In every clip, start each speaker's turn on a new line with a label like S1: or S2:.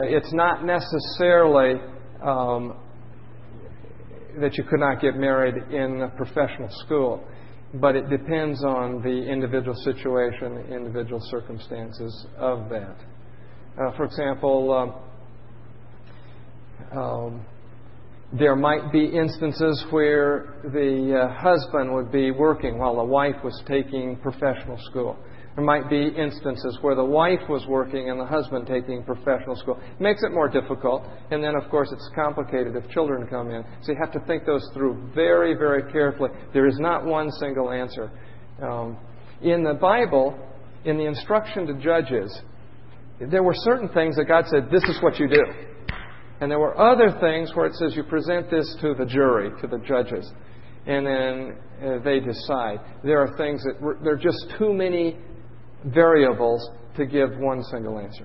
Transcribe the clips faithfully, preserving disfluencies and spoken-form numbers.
S1: It's not necessarily um, that you could not get married in a professional school, but it depends on the individual situation, the individual circumstances of that. Uh, for example, um, um, there might be instances where the uh, husband would be working while the wife was taking professional school. There might be instances where the wife was working and the husband taking professional school. It makes it more difficult. And then, of course, it's complicated if children come in. So you have to think those through very, very carefully. There is not one single answer. Um, in the Bible, in the instruction to judges, there were certain things that God said, this is what you do. And there were other things where it says you present this to the jury, to the judges. And then uh, they decide. There are things that, there are just too many variables to give one single answer.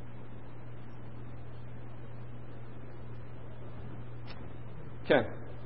S1: Okay.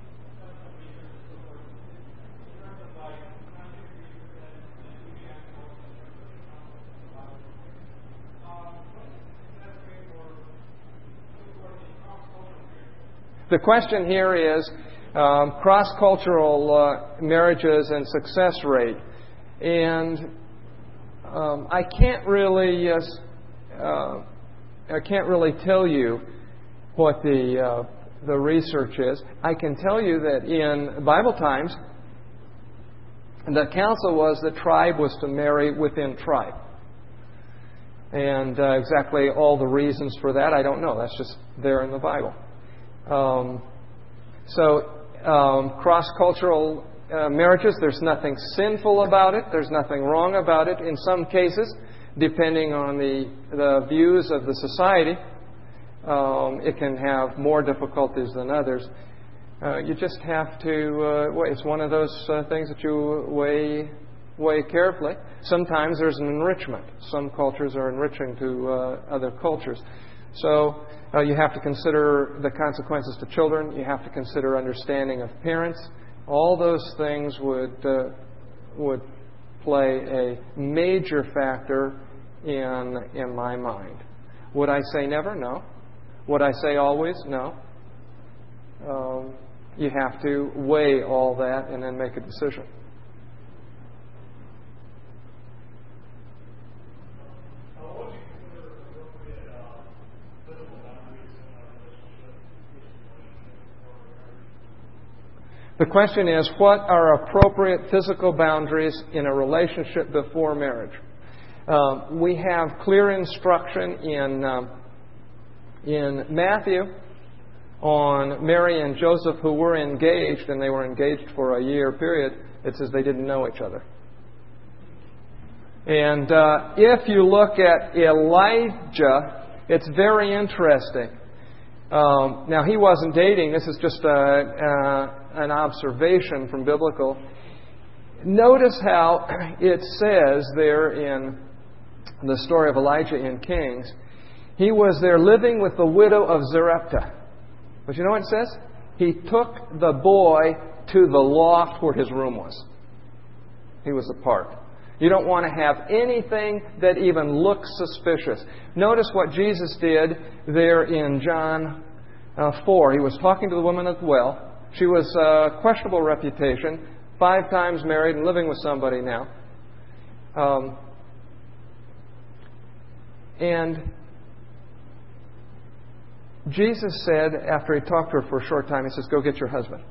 S1: The question here is um, cross-cultural uh, marriages and success rate. And Um, I can't really, uh, uh, I can't really tell you what the uh, the research is. I can tell you that in Bible times, the counsel was the tribe was to marry within tribe, and uh, exactly all the reasons for that I don't know. That's just there in the Bible. Um, so um, cross-cultural Uh, marriages, there's nothing sinful about it. There's nothing wrong about it. In some cases, depending on the, the views of the society, um, it can have more difficulties than others. Uh, you just have to, uh, weigh. It's one of those uh, things that you weigh, weigh carefully. Sometimes there's an enrichment. Some cultures are enriching to uh, other cultures. So uh, you have to consider the consequences to children. You have to consider understanding of parents. All those things would uh, would play a major factor in in my mind. Would I say never? No. Would I say always? No. Um, you have to weigh all that and then make a decision. The question is, what are appropriate physical boundaries in a relationship before marriage? Um, we have clear instruction in um, in Matthew on Mary and Joseph, who were engaged, and they were engaged for a year period. It says they didn't know each other. And uh, if you look at Elijah, it's very interesting. Um, now, he wasn't dating. This is just a, a, an observation from biblical. Notice how it says there in the story of Elijah in Kings, he was there living with the widow of Zarephath. But you know what it says? He took the boy to the loft where his room was. He was apart. You don't want to have anything that even looks suspicious. Notice what Jesus did there in John uh, four. He was talking to the woman at the well. She was uh, questionable reputation, five times married and living with somebody now. Um, and Jesus said, after he talked to her for a short time, he says, "Go get your husband."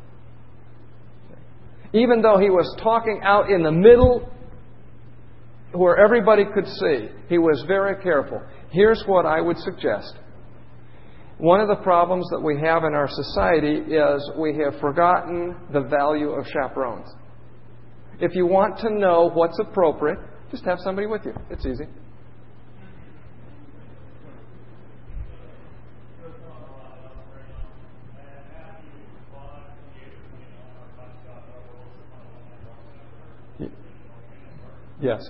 S1: Even though he was talking out in the middle where everybody could see, he was very careful. Here's what I would suggest. One of the problems that we have in our society is we have forgotten the value of chaperones. If you want to know what's appropriate, just have somebody with you. It's easy. Yes.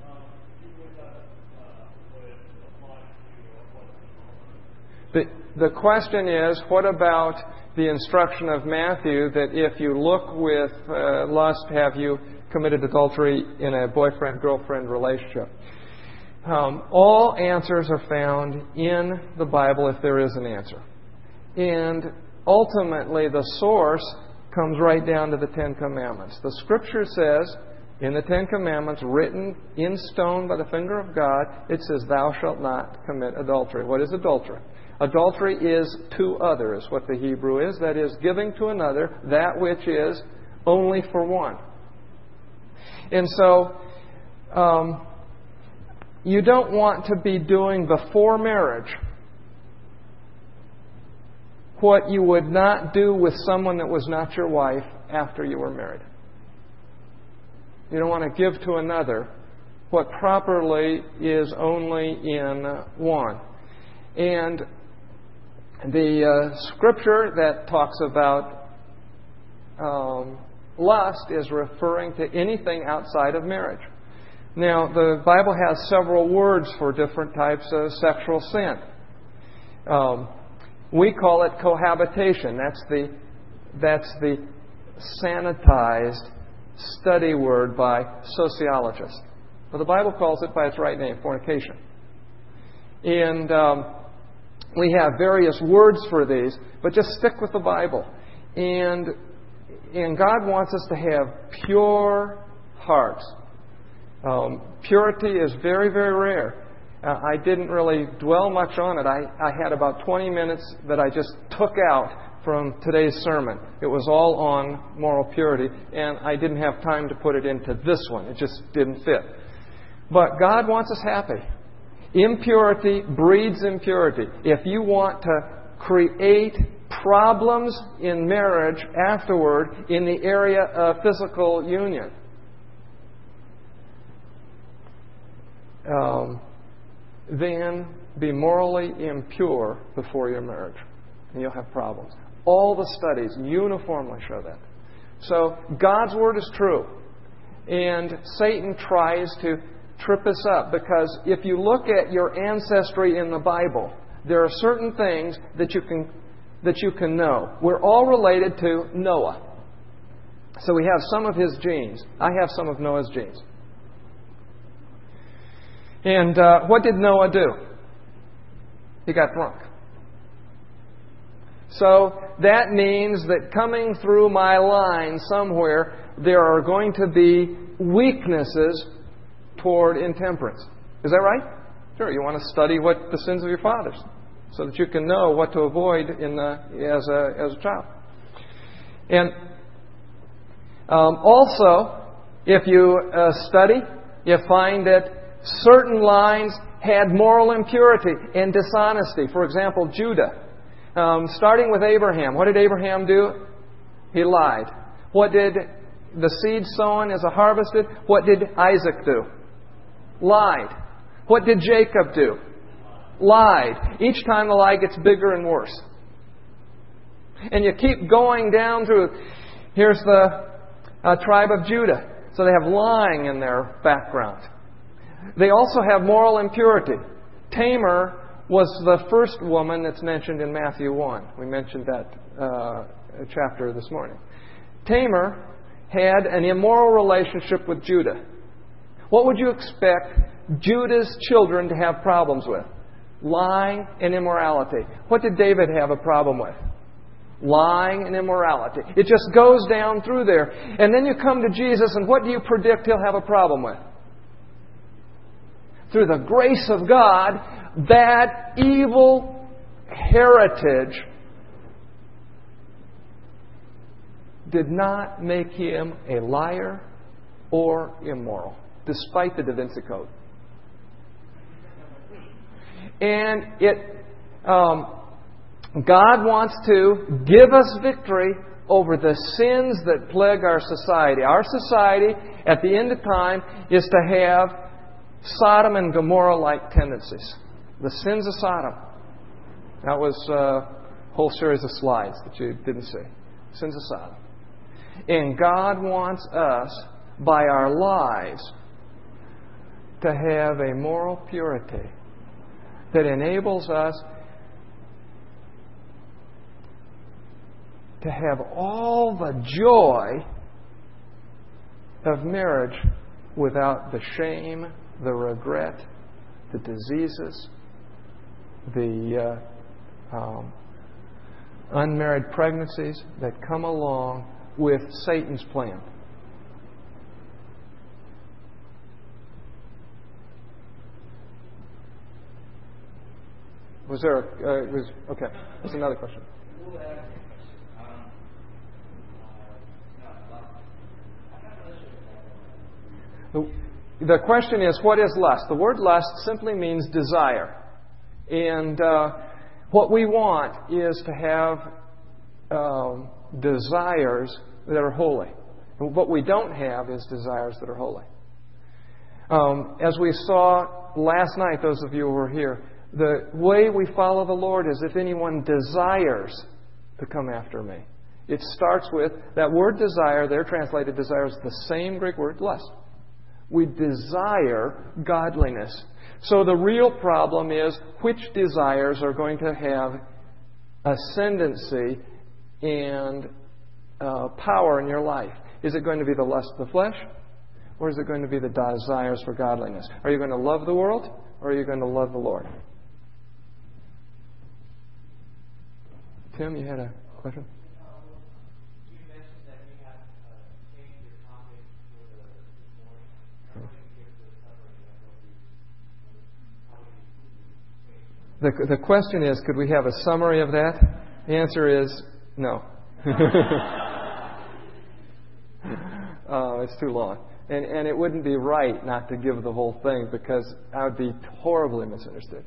S1: The, the question is, what about the instruction of Matthew that if you look with uh, lust, have you committed adultery in a boyfriend-girlfriend relationship? Um, all answers are found in the Bible if there is an answer. And ultimately, the source comes right down to the Ten Commandments. The Scripture says, in the Ten Commandments, written in stone by the finger of God, it says, "Thou shalt not commit adultery." What is adultery? Adultery is to others, what the Hebrew is. That is, giving to another that which is only for one. And so, um, you don't want to be doing before marriage what you would not do with someone that was not your wife after you were married. You don't want to give to another what properly is only in one. And the uh, scripture that talks about um, lust is referring to anything outside of marriage. Now, the Bible has several words for different types of sexual sin. Um, we call it cohabitation. That's the that's the sanitized study word by sociologists. But the Bible calls it by its right name, fornication. And um, we have various words for these, but just stick with the Bible. And and God wants us to have pure hearts. Um, purity is very, very rare. Uh, I didn't really dwell much on it. I, I had about twenty minutes that I just took out from today's sermon. It was all on moral purity, and I didn't have time to put it into this one. It just didn't fit. But God wants us happy. Impurity breeds impurity. If you want to create problems in marriage afterward in the area of physical union, Um, then be morally impure before your marriage, and you'll have problems. All the studies uniformly show that. So God's Word is true, and Satan tries to trip us up, because if you look at your ancestry in the Bible, there are certain things that you can that you can know. We're all related to Noah, so we have some of his genes. I have some of Noah's genes. And uh, what did Noah do? He got drunk. So that means that coming through my line somewhere, there are going to be weaknesses toward intemperance. Is that right? Sure. You want to study what the sins of your fathers, so that you can know what to avoid in the, as a as a child. And um, also, if you uh, study, you find that certain lines had moral impurity and dishonesty. For example, Judah. Um, starting with Abraham. What did Abraham do? He lied. What did the seed sown as a harvested? What did Isaac do? Lied. What did Jacob do? Lied. Each time the lie gets bigger and worse. And you keep going down through. Here's the uh, tribe of Judah. So they have lying in their background. They also have moral impurity. Tamar was the first woman that's mentioned in Matthew one. We mentioned that uh, chapter this morning. Tamar had an immoral relationship with Judah. What would you expect Judah's children to have problems with? Lying and immorality. What did David have a problem with? Lying and immorality. It just goes down through there. And then you come to Jesus, and what do you predict he'll have a problem with? Through the grace of God, that evil heritage did not make him a liar or immoral, despite the Da Vinci Code. And it, um, God wants to give us victory over the sins that plague our society. Our society, at the end of time, is to have Sodom and Gomorrah-like tendencies. The sins of Sodom. That was a whole series of slides that you didn't see. Sins of Sodom. And God wants us, by our lives, to have a moral purity that enables us to have all the joy of marriage without the shame, the regret, the diseases, the uh, um, unmarried pregnancies that come along with Satan's plan. Was there a, uh, was, okay, there's another question. The, the question is, what is lust? The word lust simply means desire. And uh, what we want is to have um, desires that are holy. And what we don't have is desires that are holy. Um, as we saw last night, those of you who were here, the way we follow the Lord is if anyone desires to come after me. It starts with, that word desire, there translated desire, is the same Greek word, lust. We desire godliness. So the real problem is which desires are going to have ascendancy and uh, power in your life. Is it going to be the lust of the flesh? Or is it going to be the desires for godliness? Are you going to love the world? Or are you going to love the Lord? Tim, you had a question?
S2: You mentioned that you have changed your topic for this morning. How do you give the summary of what you,
S1: The, the question is, could we have a summary of that? The answer is no. uh, it's too long. And, and it wouldn't be right not to give the whole thing because I would be horribly misunderstood.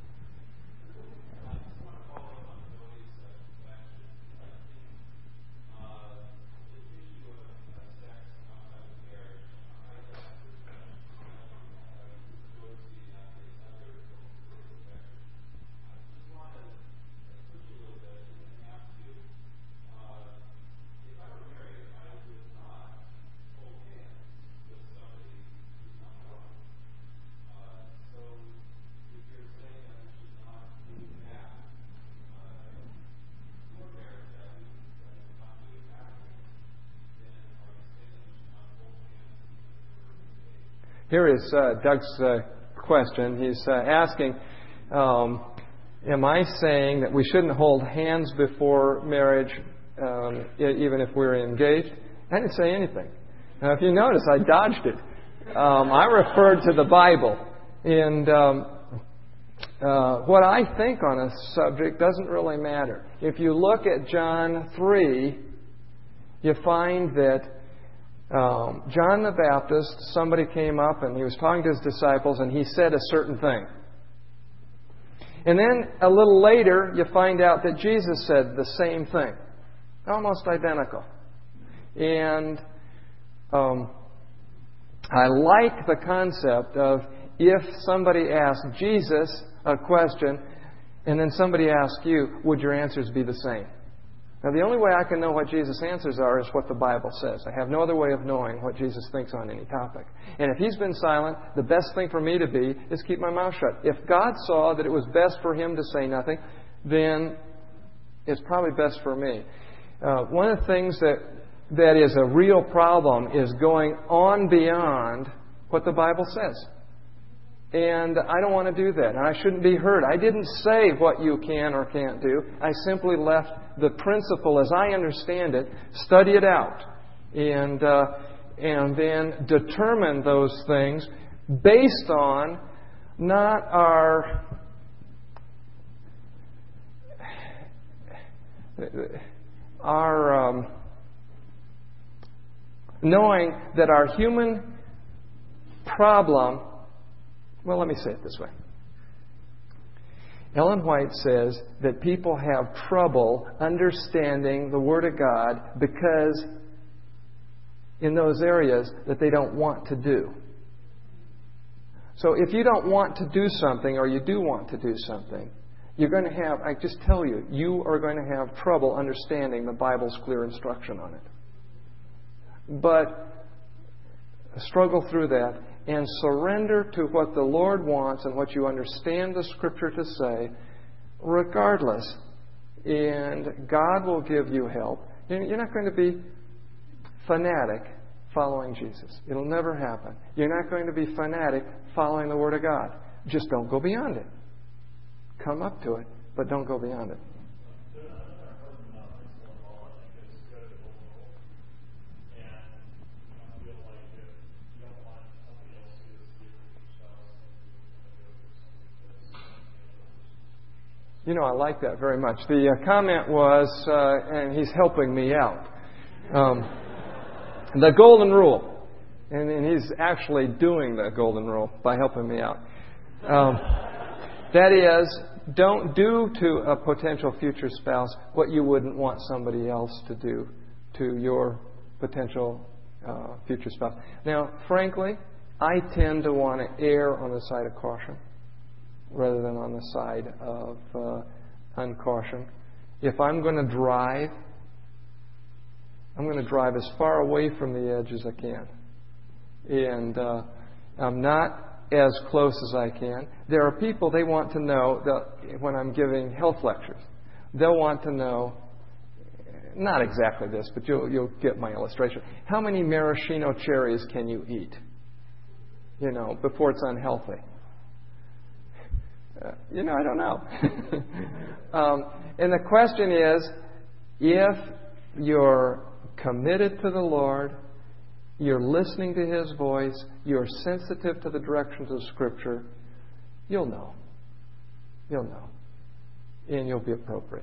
S1: Here is uh, Doug's uh, question. He's uh, asking, um, am I saying that we shouldn't hold hands before marriage, um, even if we're engaged? I didn't say anything. Now, if you notice, I dodged it. Um, I referred to the Bible. And um, uh, what I think on a subject doesn't really matter. If you look at John three, you find that Um, John the Baptist, somebody came up and he was talking to his disciples and he said a certain thing. And then a little later you find out that Jesus said the same thing. Almost identical. And um, I like the concept of if somebody asked Jesus a question and then somebody asked you, would your answers be the same? Now, the only way I can know what Jesus' answers are is what the Bible says. I have no other way of knowing what Jesus thinks on any topic. And if He's been silent, the best thing for me to be is keep my mouth shut. If God saw that it was best for Him to say nothing, then it's probably best for me. Uh, one of the things that that is a real problem is going on beyond what the Bible says. And I don't want to do that. And I shouldn't be hurt. I didn't say what you can or can't do. I simply left the principle as I understand it, study it out, and uh, and then determine those things based on not our our um, knowing that our human problem. Well, let me say it this way. Ellen White says that people have trouble understanding the Word of God because in those areas that they don't want to do. So if you don't want to do something or you do want to do something, you're going to have, I just tell you, you are going to have trouble understanding the Bible's clear instruction on it. But struggle through that and surrender to what the Lord wants and what you understand the Scripture to say, regardless. And God will give you help. You're not going to be fanatic following Jesus. It'll never happen. You're not going to be fanatic following the Word of God. Just don't go beyond it. Come up to it, but don't go beyond it. You know, I like that very much. The uh, comment was, uh, and he's helping me out, um, the golden rule. And, and he's actually doing the golden rule by helping me out. Um, that is, don't do to a potential future spouse what you wouldn't want somebody else to do to your potential uh, future spouse. Now, frankly, I tend to want to err on the side of caution rather than on the side of uh, uncaution. If I'm going to drive, I'm going to drive as far away from the edge as I can. And uh, I'm not as close as I can. There are people, they want to know, that when I'm giving health lectures, they'll want to know, not exactly this, but you'll, you'll get my illustration. How many maraschino cherries can you eat? You know, before it's unhealthy. Uh, you know, I don't know. um, and the question is, if you're committed to the Lord, you're listening to His voice, you're sensitive to the directions of Scripture, you'll know. You'll know. And you'll be appropriate.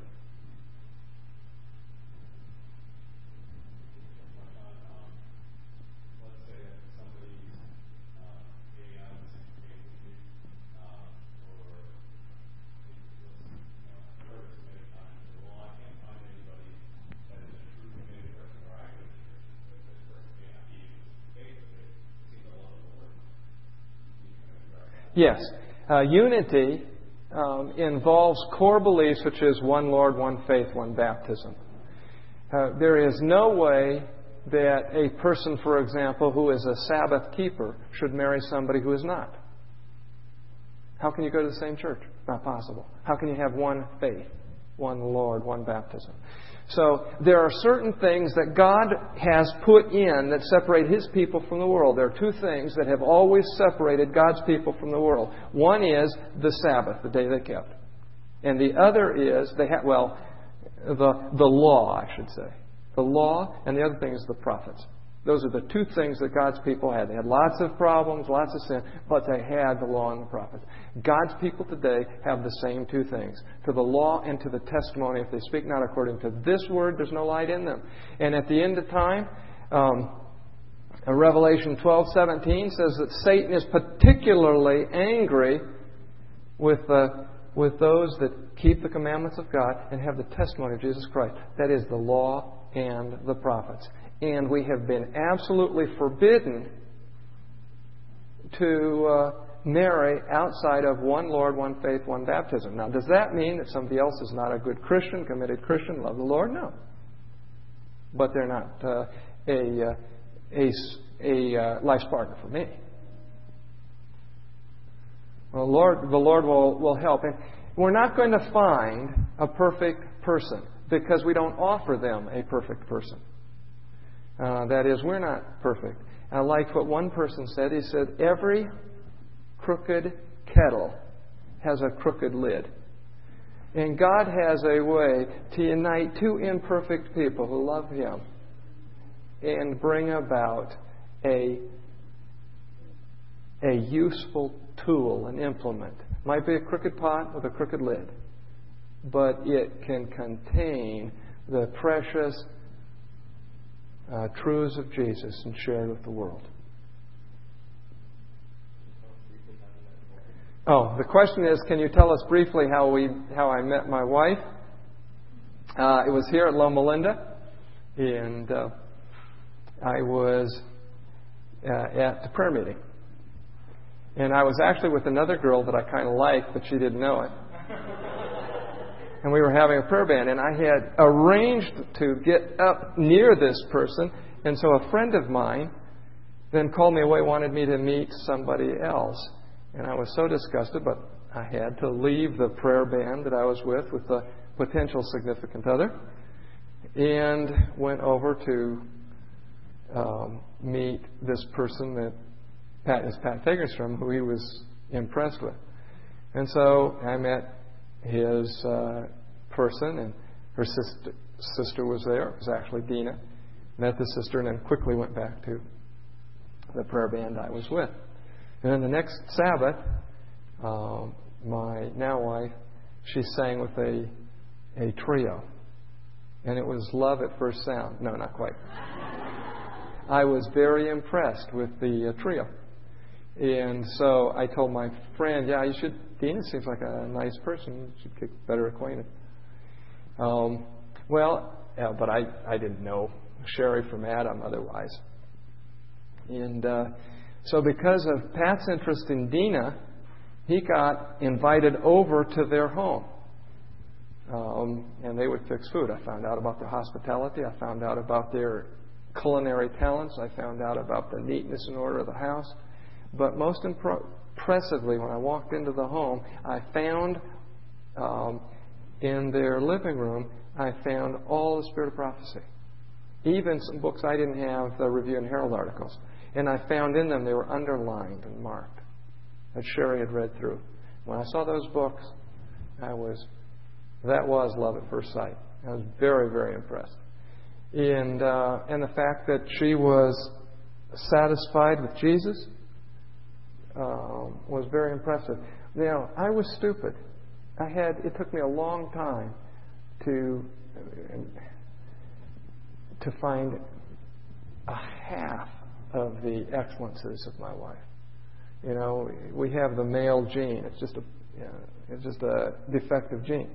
S1: Yes. Uh, unity um, involves core beliefs such as one Lord, one faith, one baptism. Uh, there is no way that a person, for example, who is a Sabbath keeper should marry somebody who is not. How can you go to the same church? Not possible. How can you have one faith, one Lord, one baptism? So there are certain things that God has put in that separate His people from the world. There are two things that have always separated God's people from the world. One is the Sabbath, the day they kept. And the other is, they ha- well, the, the law, I should say. The law, and the other thing is the prophets. Those are the two things that God's people had. They had lots of problems, lots of sin, but they had the law and the prophets. God's people today have the same two things. To the law and to the testimony. If they speak not according to this word, there's no light in them. And at the end of time, um, Revelation twelve seventeen says that Satan is particularly angry with, uh, with those that keep the commandments of God and have the testimony of Jesus Christ. That is the law and the prophets. And we have been absolutely forbidden to uh, marry outside of one Lord, one faith, one baptism. Now, does that mean that somebody else is not a good Christian, committed Christian, love the Lord? No. But they're not uh, a, uh, a, a uh, life's partner for me. Well, Lord, the Lord will, will help. And we're not going to find a perfect person because we don't offer them a perfect person. Uh, that is, we're not perfect. I liked what one person said. He said, every crooked kettle has a crooked lid. And God has a way to unite two imperfect people who love Him and bring about a, a useful tool, an implement. Might be a crooked pot with a crooked lid, but it can contain the precious Uh, truths of Jesus and shared with the world. Oh, the question is, can you tell us briefly how we how I met my wife? Uh, it was here at Loma Linda, and uh, I was uh, at the prayer meeting. And I was actually with another girl that I kind of liked, but she didn't know it. And we were having a prayer band, and I had arranged to get up near this person. And so a friend of mine then called me away, wanted me to meet somebody else. And I was so disgusted, but I had to leave the prayer band that I was with, with the potential significant other, and went over to um, meet this person that Pat is Pat Fagerstrom, who he was impressed with. And so I met his uh, person, and her sister, sister was there. It was actually Dina. Met the sister, and then quickly went back to the prayer band I was with. And then the next Sabbath, um, my now wife, she sang with a a trio. And it was love at first sound. No, not quite. I was very impressed with the uh, trio. And so I told my friend, yeah, you should, Dina seems like a nice person. You should get better acquainted. Um, well, yeah, but I, I didn't know Sherry from Adam otherwise. And uh, so because of Pat's interest in Dina, he got invited over to their home. Um, and they would fix food. I found out about their hospitality. I found out about their culinary talents. I found out about the neatness and order of the house. But most impro- impressively, when I walked into the home, I found um, in their living room, I found all the Spirit of Prophecy. Even some books I didn't have, the Review and Herald articles. And I found in them they were underlined and marked that Sherry had read through. When I saw those books, I was... That was love at first sight. I was very, very impressed. And uh, and the fact that she was satisfied with Jesus um, was very impressive. Now, I was stupid. I had it took me a long time to to find a half of the excellences of my wife. You know, we have the male gene. It's just a you know, it's just a defective gene.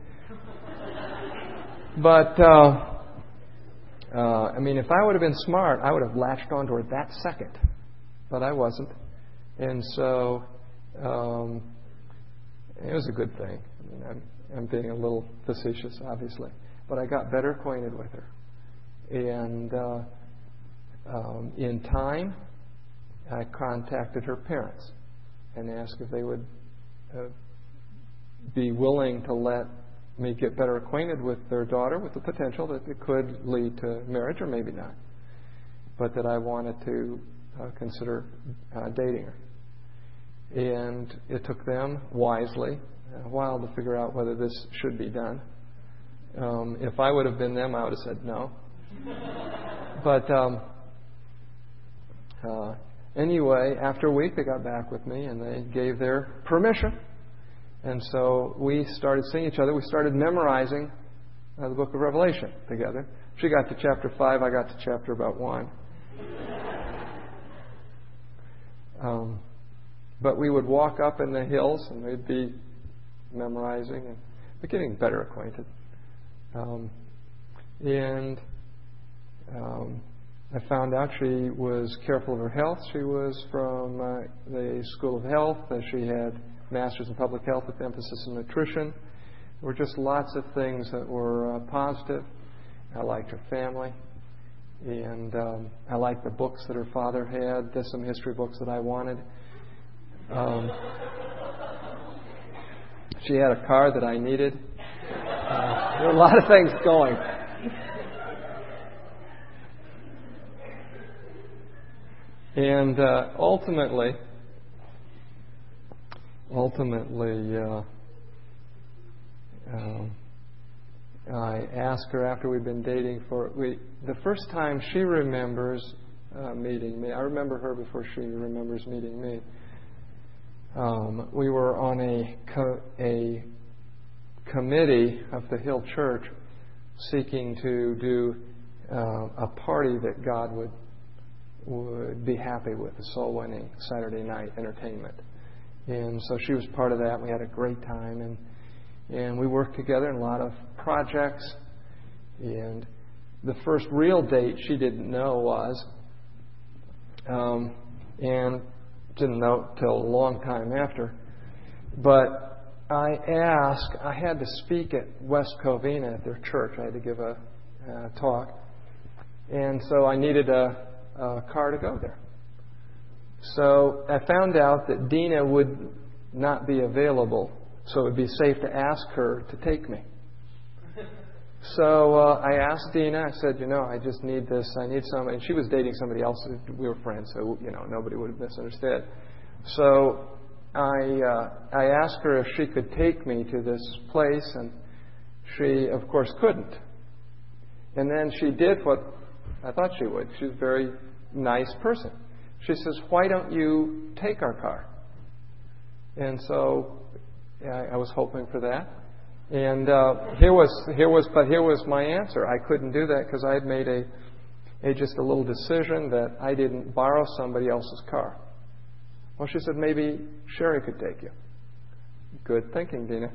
S1: But, uh, uh, I mean, if I would have been smart, I would have latched onto her that second. But I wasn't. And so, um, it was a good thing. I mean, I'm, I'm being a little facetious, obviously. But I got better acquainted with her. And uh, um, in time, I contacted her parents and asked if they would uh, be willing to let me get better acquainted with their daughter, with the potential that it could lead to marriage, or maybe not, but that I wanted to uh, consider uh, dating her. And it took them, wisely, a while to figure out whether this should be done. Um, if I would have been them, I would have said no. But um, uh, anyway, after a week, they got back with me, and they gave their permission. And so we started seeing each other. We started memorizing uh, the book of Revelation together. She got to chapter five. I got to chapter about one. Um, but we would walk up in the hills, and we'd be memorizing and but getting better acquainted. Um, and um, I found out she was careful of her health. She was from uh, the School of Health. Uh, she had Masters in Public Health with emphasis in nutrition. There were just lots of things that were uh, positive. I liked her family. And um, I liked the books that her father had. There's some history books that I wanted. Um, she had a car that I needed. Uh, there were a lot of things going. And uh, ultimately... Ultimately, uh, uh, I asked her after we'd been dating for we the first time she remembers uh, meeting me. I remember her before she remembers meeting me. Um, we were on a co- a committee of the Hill Church seeking to do uh, a party that God would would be happy with, a soul-winning Saturday night entertainment. And so she was part of that. We had a great time, and and we worked together in a lot of projects. And the first real date she didn't know was, um, and didn't know till a long time after. But I asked, I had to speak at West Covina at their church. I had to give a uh, talk. And so I needed a, a car to go there. So I found out that Dina would not be available, so it would be safe to ask her to take me. So uh, I asked Dina, I said, you know, I just need this, I need somebody. And she was dating somebody else. We were friends, so, you know, nobody would have misunderstood. So I uh, I asked her if she could take me to this place, and she, of course, couldn't. And then she did what I thought she would. She's a very nice person. She says, "Why don't you take our car?" And so I, I was hoping for that. And uh, here was here was, but here was my answer. I couldn't do that because I had made a, a just a little decision that I didn't borrow somebody else's car. Well, she said, maybe Sherry could take you. Good thinking, Dina.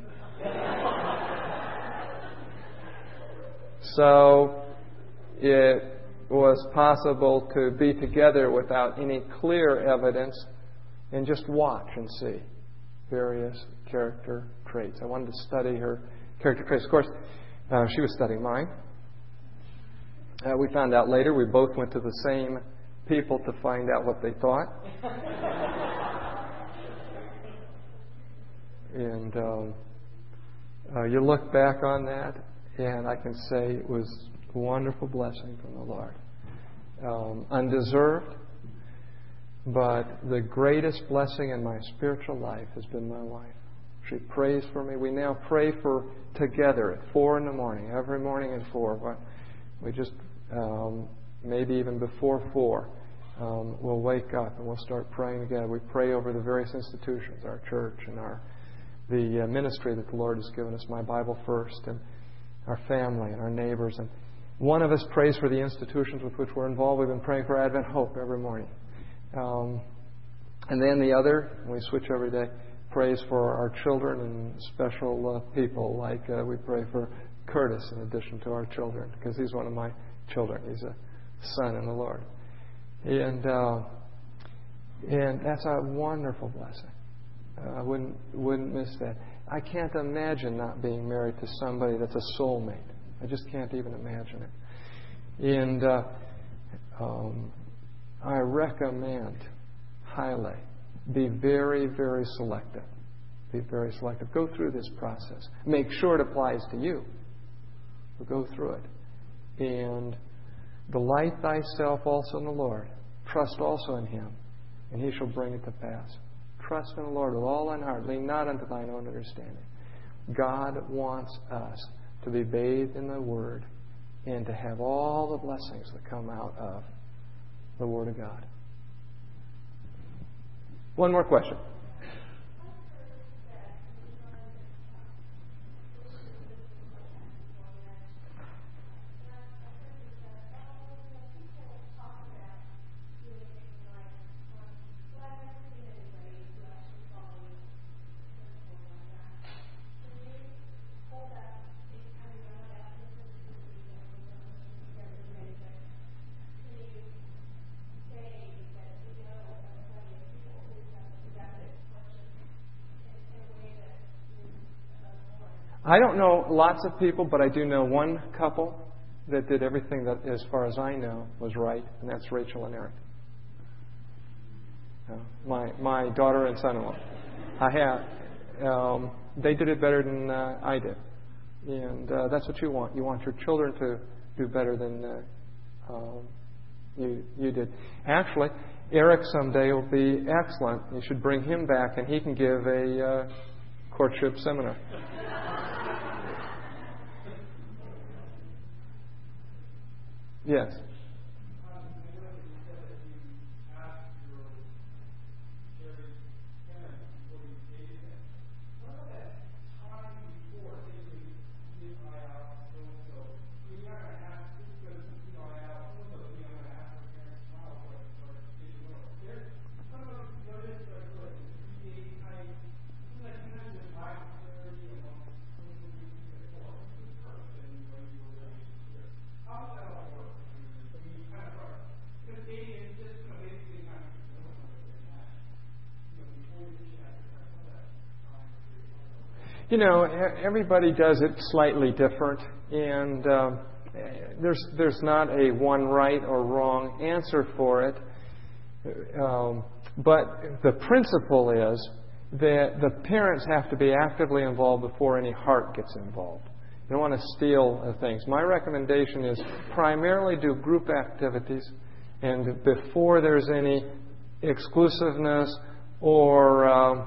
S1: So it was possible to be together without any clear evidence and just watch and see various character traits. I wanted to study her character traits. Of course, uh, she was studying mine. Uh, we found out later we both went to the same people to find out what they thought. And um, uh, you look back on that, and I can say it was a wonderful blessing from the Lord. Um, undeserved, but the greatest blessing in my spiritual life has been my wife. She prays for me. We now pray for together at four in the morning, every morning at four. We just, um, maybe even before four, um, we'll wake up and we'll start praying together. We pray over the various institutions, our church and our the uh, ministry that the Lord has given us, My Bible First, and our family and our neighbors. And one of us prays for the institutions with which we're involved. We've been praying for Advent Hope every morning. Um, and then the other, we switch every day, prays for our children and special uh, people. Like uh, we pray for Curtis in addition to our children, because he's one of my children. He's a son in the Lord. And, uh, and that's a wonderful blessing. Uh, I wouldn't wouldn't miss that. I can't imagine not being married to somebody that's a soulmate. I just can't even imagine it. And uh, um, I recommend highly be very, very selective. Be very selective. Go through this process. Make sure it applies to you. But go through it. And delight thyself also in the Lord. Trust also in Him, and He shall bring it to pass. Trust in the Lord with all thine heart. Lean not unto thine own understanding. God wants us to be bathed in the Word and to have all the blessings that come out of the Word of God. One more question. I don't know lots of people, but I do know one couple that did everything that, as far as I know, was right, and that's Rachel and Eric. Uh, my my daughter and son-in-law. I have. Um, they did it better than uh, I did, and uh, that's what you want. You want your children to do better than uh, um, you you did. Actually, Eric someday will be excellent. You should bring him back, and he can give a uh, courtship seminar. Yes. You know, everybody does it slightly different, and um, there's there's not a one right or wrong answer for it. Um, but the principle is that the parents have to be actively involved before any heart gets involved. You don't want to steal uh, things. My recommendation is primarily do group activities, and before there's any exclusiveness or uh,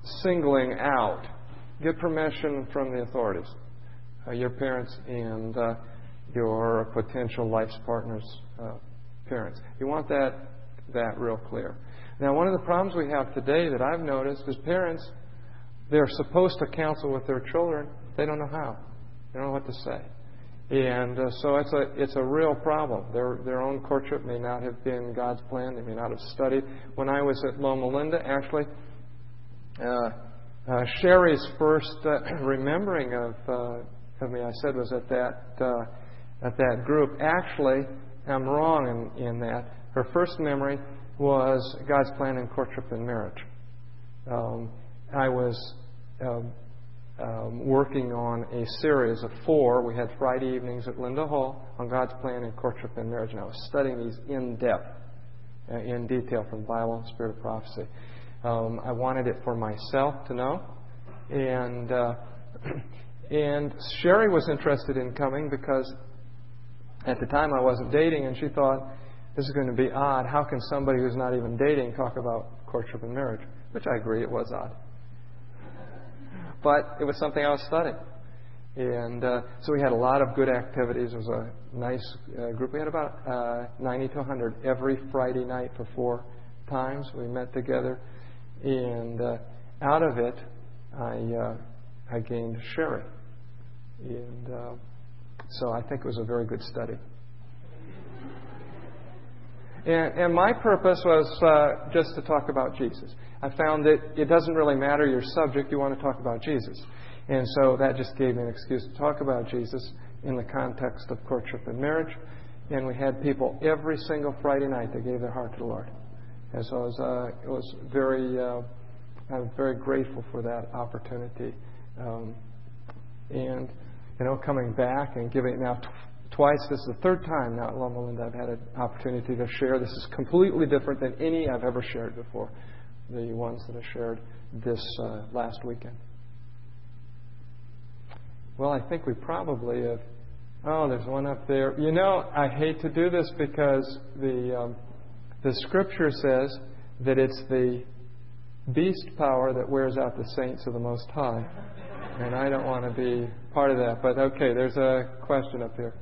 S1: singling out. Get permission from the authorities, uh, your parents and uh, your potential life's partner's uh, parents. You want that that real clear. Now, one of the problems we have today that I've noticed is parents, they're supposed to counsel with their children. They don't know how. They don't know what to say. And uh, so it's a it's a real problem. Their their own courtship may not have been God's plan. They may not have studied. When I was at Loma Linda, actually, uh, uh, Sherry's first uh, remembering of uh, of me, I said, was at that uh, at that group. Actually, I'm wrong in, in that. Her first memory was God's plan in courtship and marriage. Um, I was um, um, working on a series of four. We had Friday evenings at Linda Hall on God's plan in courtship and marriage, and I was studying these in depth, uh, in detail from the Bible and Spirit of Prophecy. Um, I wanted it for myself to know, and uh, and Sherry was interested in coming because at the time I wasn't dating, and she thought, this is going to be odd. How can somebody who's not even dating talk about courtship and marriage? Which I agree, it was odd. But it was something I was studying. And uh, so we had a lot of good activities. It was a nice uh, group. We had about uh, ninety to one hundred every Friday night for four times. We met together. And uh, out of it, I, uh, I gained Sherry. And uh, so I think it was a very good study. And, and my purpose was uh, just to talk about Jesus. I found that it doesn't really matter your subject. You want to talk about Jesus. And so that just gave me an excuse to talk about Jesus in the context of courtship and marriage. And we had people every single Friday night that gave their heart to the Lord. And so it was, uh, it was very, uh, I'm very grateful for that opportunity. Um, and, you know, coming back and giving it now t- twice, this is the third time now at Loma Linda I've had an opportunity to share. This is completely different than any I've ever shared before, the ones that I shared this uh, last weekend. Well, I think we probably have... Oh, there's one up there. You know, I hate to do this because the um, the Scripture says that it's the beast power that wears out the saints of the Most High. And I don't want to be part of that. But okay, there's a question up here.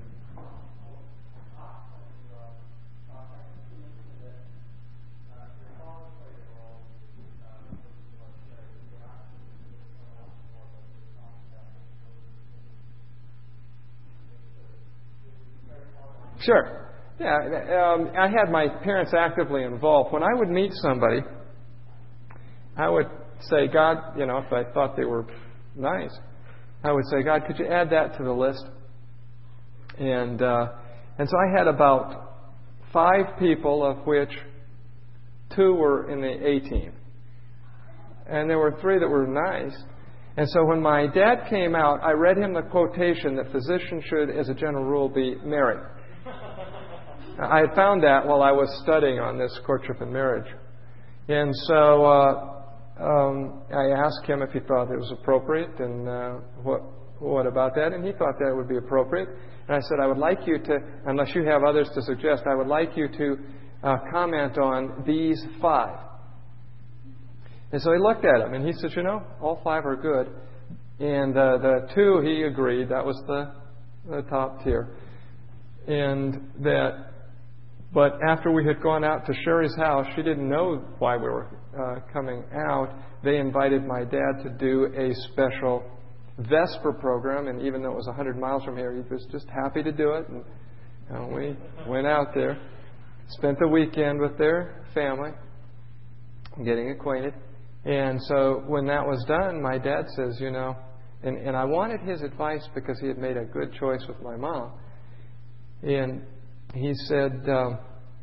S1: Sure. Yeah, um, I had my parents actively involved. When I would meet somebody, I would say, God, you know, if I thought they were nice, I would say, God, could you add that to the list? And uh, and so I had about five people, of which two were in the A team. And there were three that were nice. And so when my dad came out, I read him the quotation that physicians should, as a general rule, be married. I had found that while I was studying on this courtship and marriage. And so uh, um, I asked him if he thought it was appropriate and uh, what what about that. And he thought that would be appropriate. And I said, I would like you to, unless you have others to suggest, I would like you to uh, comment on these five. And so he looked at them and he said, you know, all five are good. And uh, the two, he agreed, that was the, the top tier. And that... But after we had gone out to Sherry's house, she didn't know why we were uh, coming out. They invited my dad to do a special Vesper program, and even though it was one hundred miles from here, he was just happy to do it. And you know, we went out there, spent the weekend with their family, getting acquainted. And so when that was done, my dad says, you know, and, and I wanted his advice because he had made a good choice with my mom. And he said, um,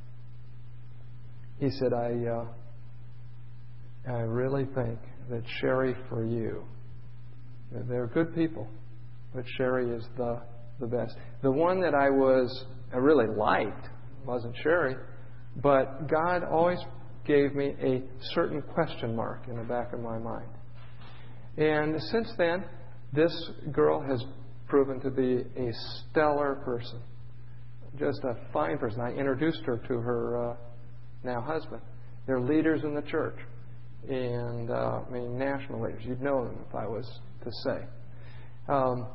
S1: he said, I, uh, I really think that Sherry for you, they're good people, but Sherry is the the best. The one that I was, I really liked wasn't Sherry, but God always gave me a certain question mark in the back of my mind. And since then, this girl has proven to be a stellar person. Just a fine person. I introduced her to her uh, now husband. They're leaders in the church. And, uh, I mean, national leaders. You'd know them if I was to say. Um,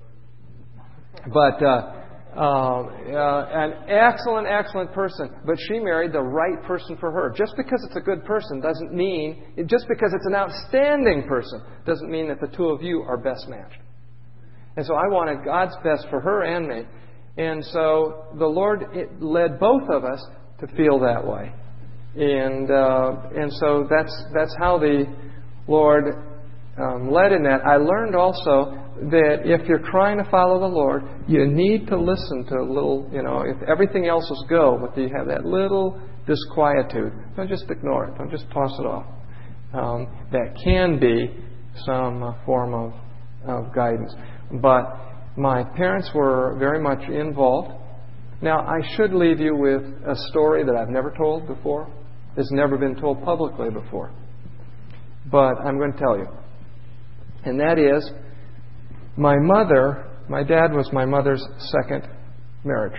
S1: but, uh, uh, uh, an excellent, excellent person. But she married the right person for her. Just because it's a good person doesn't mean, just because it's an outstanding person doesn't mean that the two of you are best matched. And so I wanted God's best for her and me. And so the Lord it led both of us to feel that way. And uh, and so that's that's how the Lord um, led in that. I learned also that if you're trying to follow the Lord, you need to listen to a little, you know, if everything else is go, but you have that little disquietude, don't just ignore it. Don't just toss it off. Um, that can be some uh, form of, of guidance. But my parents were very much involved. Now, I should leave you with a story that I've never told before. It's never been told publicly before. But I'm going to tell you. And that is, my mother, my dad was my mother's second marriage.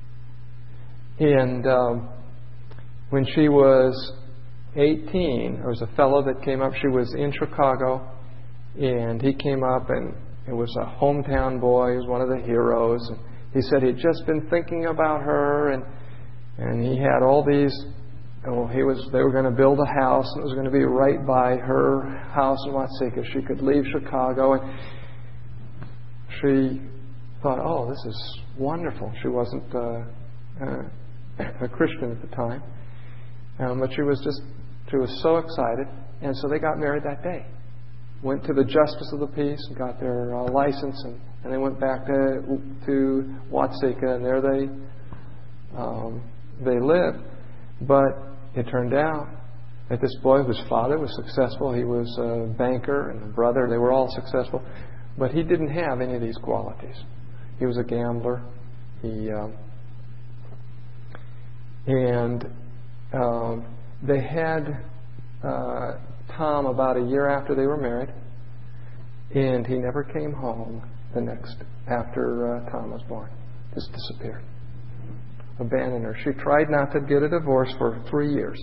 S1: And um, when she was eighteen, there was a fellow that came up. She was in Chicago. And he came up, and it was a hometown boy. He was one of the heroes. And he said he'd just been thinking about her, and and he had all these. Oh, he was. They were going to build a house, and it was going to be right by her house in Watseka. She could leave Chicago, and she thought, "Oh, this is wonderful." She wasn't uh, uh, a Christian at the time, um, but she was just. She was so excited, and so they got married that day. Went to the Justice of the Peace and got their uh, license, and, and they went back to to Watseka, and there they um, they lived. But it turned out that this boy, whose father was successful, he was a banker, and the brother, they were all successful, but he didn't have any of these qualities. He was a gambler. He um, and um, they had. Uh, Tom about a year after they were married, and he never came home the next after uh, Tom was born. Just disappeared. Abandoned her. She tried not to get a divorce for three years.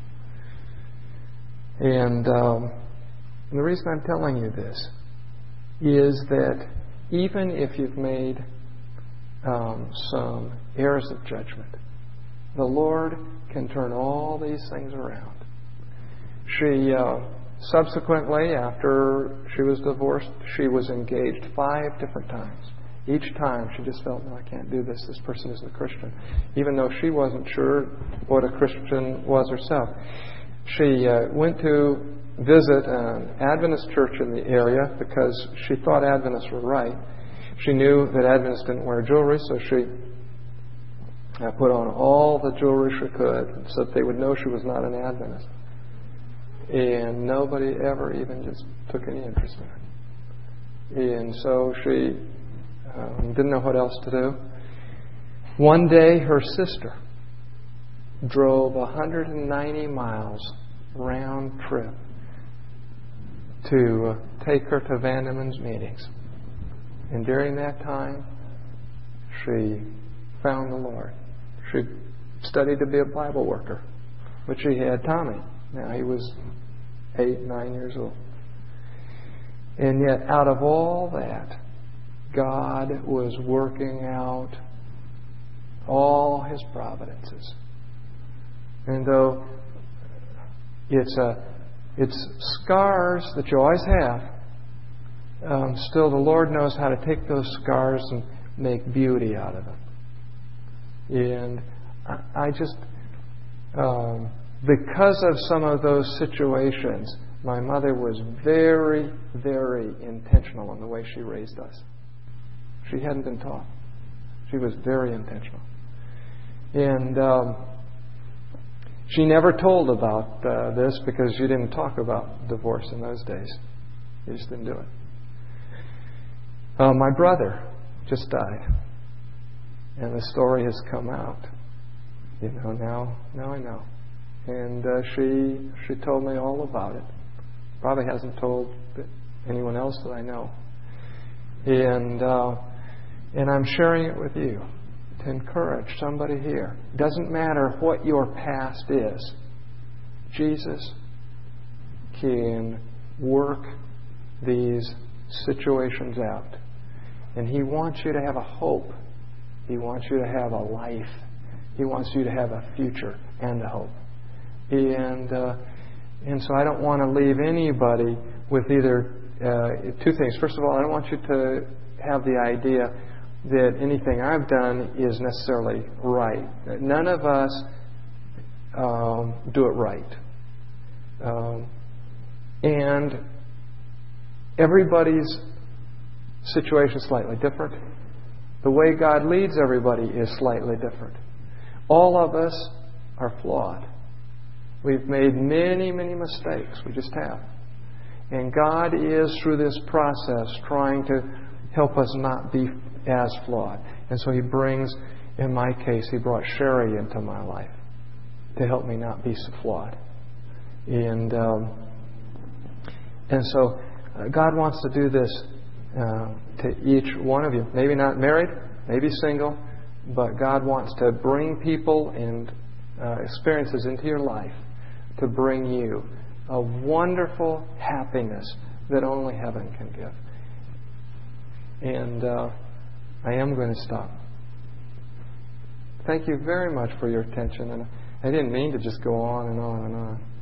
S1: And, um, and the reason I'm telling you this is that even if you've made um, some errors of judgment, the Lord can turn all these things around. She, uh, subsequently, after she was divorced, she was engaged five different times. Each time she just felt, no, I can't do this. This person isn't a Christian. Even though she wasn't sure what a Christian was herself. She uh, went to visit an Adventist church in the area because she thought Adventists were right. She knew that Adventists didn't wear jewelry, so she uh, put on all the jewelry she could so that they would know she was not an Adventist. And nobody ever even just took any interest in it. And so she um, didn't know what else to do. One day, her sister drove one hundred ninety miles round trip to uh, take her to Vandeman's meetings. And during that time, she found the Lord. She studied to be a Bible worker. But she had Tommy. Now, he was eight, nine years old. And yet, out of all that, God was working out all His providences. And though it's a, it's scars that you always have, um, still the Lord knows how to take those scars and make beauty out of them. And I, I just... Um, Because of some of those situations, my mother was very, very intentional in the way she raised us. She hadn't been taught. She was very intentional. And um, she never told about uh, this because you didn't talk about divorce in those days. You just didn't do it. Uh, my brother just died. And the story has come out. You know, now, now I know. And uh, she she told me all about it. Probably hasn't told anyone else that I know. And uh, and I'm sharing it with you to encourage somebody here. It doesn't matter what your past is. Jesus can work these situations out. And He wants you to have a hope. He wants you to have a life. He wants you to have a future and a hope. And uh, and so I don't want to leave anybody with either uh, two things. First of all, I don't want you to have the idea that anything I've done is necessarily right. None of us um, do it right. Um, and everybody's situation is slightly different. The way God leads everybody is slightly different. All of us are flawed. We've made many, many mistakes. We just have. And God is, through this process, trying to help us not be as flawed. And so He brings, in my case, He brought Sherry into my life to help me not be so flawed. And um, and so uh, God wants to do this uh, to each one of you. Maybe not married, maybe single, but God wants to bring people and uh, experiences into your life to bring you a wonderful happiness that only heaven can give. And uh, I am going to stop. Thank you very much for your attention. And I didn't mean to just go on and on and on.